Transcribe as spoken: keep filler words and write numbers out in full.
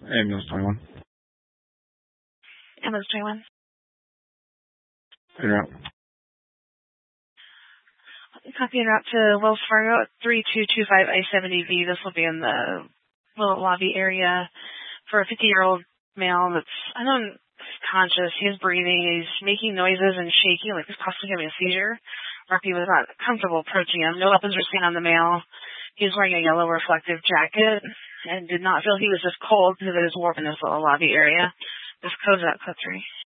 Ambulance twenty-one. Ambulance twenty-one. Figure out. Copy and route to Wells Fargo at three two two five I seventy V. This will be in the little lobby area for a fifty-year-old male that's unconscious. He's breathing. He's making noises and shaking like he's possibly having a seizure. Rocky was not comfortable approaching him. No weapons were seen on the male. He was wearing a yellow reflective jacket and did not feel he was just cold because it was warm in this little lobby area. This code's out code three.